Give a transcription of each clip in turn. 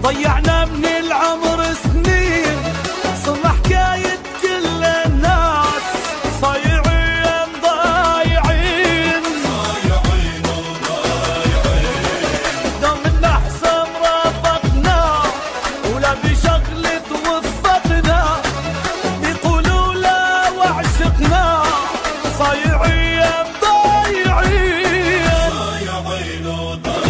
ضيعنا من العمر سنين، صرنا حكاية كل الناس، صايعين ضايعين صايعين وضايعين. دوم النحسن ربطنا ولا بشغلة وظفتنا، بيقولوا لا وعشقنا، صايعين ضايعين صايعين وضايعين.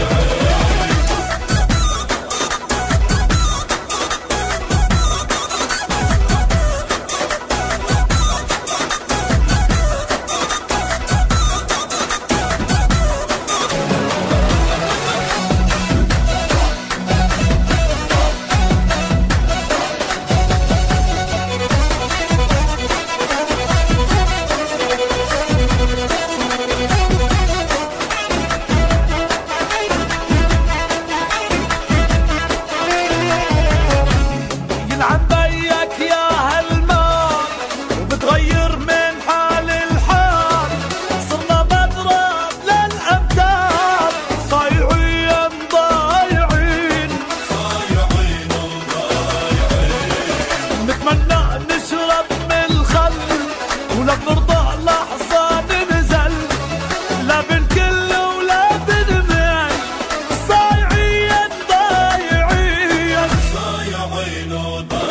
يلعن بيك يا هالمال وبتغير من حال الحال، صرنا مضرب للأبدال، صايعين ضايعين صايعين وضايعين. نتمنى نشرب من الخل ولا بنرضى لحظة ننزل، لا بنكل ولا بنمل، صايعين ضايعين صايعين وضايعين.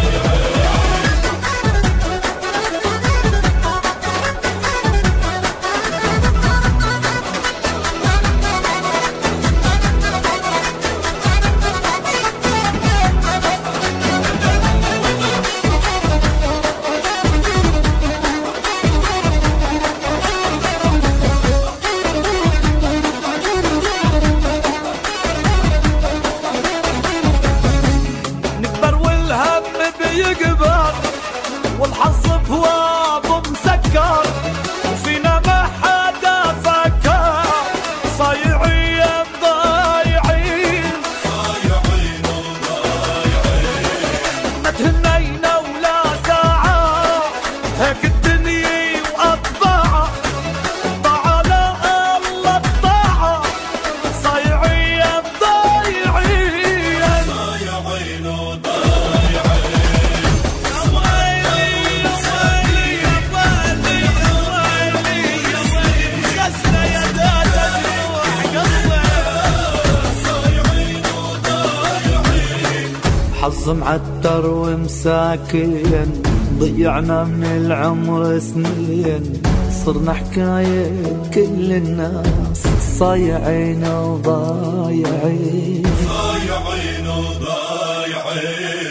نكبر والهم بيكبر والحظ بوابه مسكر، وفينا ما حدا فكر، صايعين ضايعين صايعين وضايعين. ما تهنينا ولا ساعة، هيك الدنيا وأطباعها، طاعة لا الله الطاعة، صايعين ضايعين صايعين وضايعين. حظ معتر ومساكين، ضيعنا من العمر سنين، صرنا حكاية كل الناس، صايعين وضايعين صايعين وضايعين.